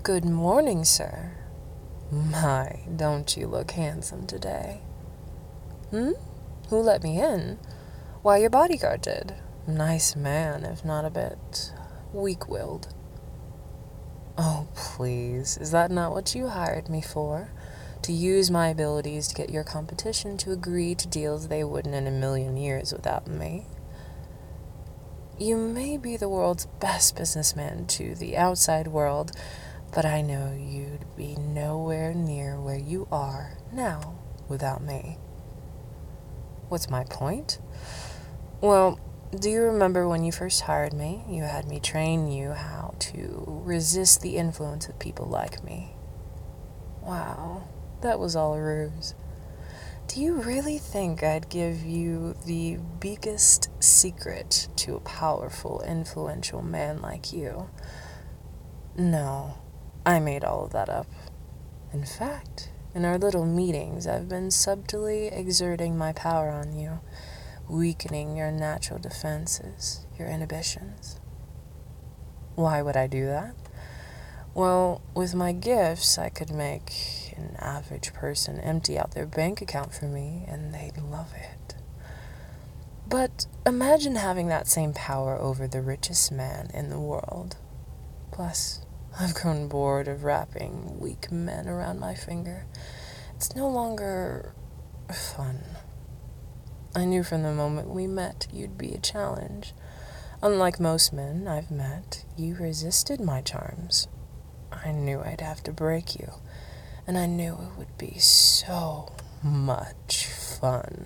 Good morning, sir. My, don't you look handsome today? Who let me in? Why, your bodyguard did. Nice man, if not a bit weak-willed. Oh, please, is that not what you hired me for? To use my abilities to get your competition to agree to deals they wouldn't in a million years without me? You may be the world's best businessman to the outside world, but I know you'd be nowhere near where you are now without me. What's my point? Well, do you remember when you first hired me? You had me train you how to resist the influence of people like me. Wow, that was all a ruse. Do you really think I'd give you the biggest secret to a powerful, influential man like you? No, I made all of that up. In fact, in our little meetings, I've been subtly exerting my power on you, weakening your natural defenses, your inhibitions. Why would I do that? Well, with my gifts, I could make an average person empty out their bank account for me, and they'd love it. But imagine having that same power over the richest man in the world. Plus, I've grown bored of wrapping weak men around my finger. It's no longer fun. I knew from the moment we met you'd be a challenge. Unlike most men I've met, you resisted my charms. I knew I'd have to break you, and I knew it would be so much fun.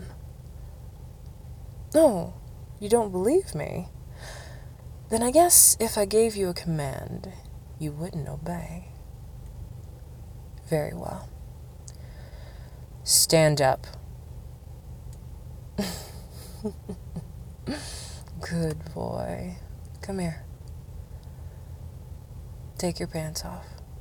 Oh, you don't believe me? Then I guess if I gave you a command, you wouldn't obey. Very well. Stand up. Good boy. Come here. Take your pants off.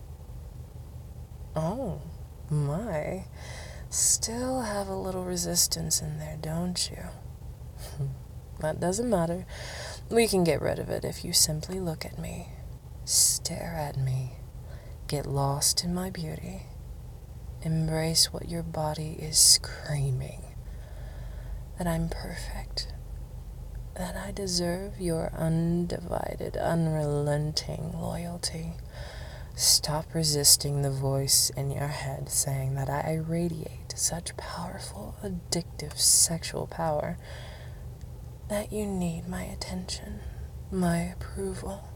Oh, my. Still have a little resistance in there, don't you? That doesn't matter. We can get rid of it if you simply look at me. Stare at me. Get lost in my beauty. Embrace what your body is screaming. That I'm perfect. That I deserve your undivided, unrelenting loyalty. Stop resisting the voice in your head saying that I radiate such powerful, addictive sexual power that you need my attention, my approval.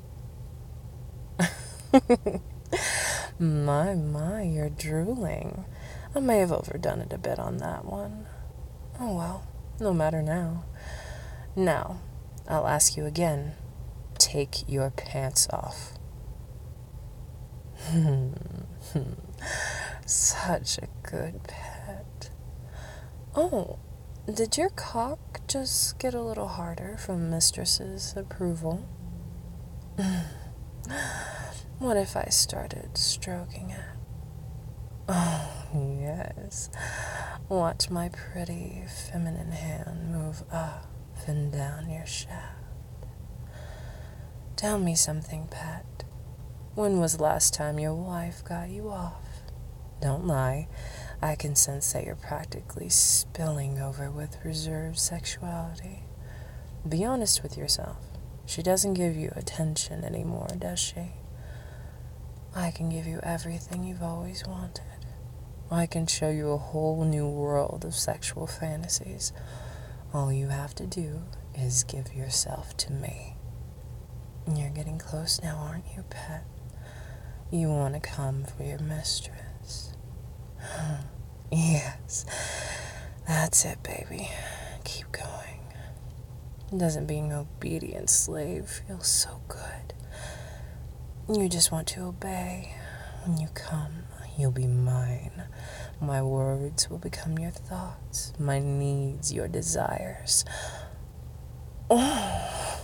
My, you're drooling. I may have overdone it a bit on that one. Oh well, no matter now. Now, I'll ask you again. Take your pants off. Such a good pet. Oh, did your cock just get a little harder from Mistress's approval? What if I started stroking it? Oh, yes. Watch my pretty feminine hand move up and down your shaft. Tell me something, pet. When was the last time your wife got you off? Don't lie. I can sense that you're practically spilling over with reserved sexuality. Be honest with yourself. She doesn't give you attention anymore, does she? I can give you everything you've always wanted. I can show you a whole new world of sexual fantasies. All you have to do is give yourself to me. You're getting close now, aren't you, pet? You want to come for your mistress. Yes, that's it, baby. Keep going. Doesn't being an obedient slave feel so good? You just want to obey. When you come, you'll be mine. My words will become your thoughts, my needs, your desires. Oh,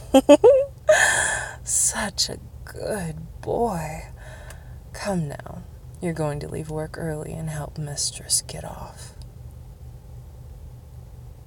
such a good boy. Come now. You're going to leave work early and help Mistress get off.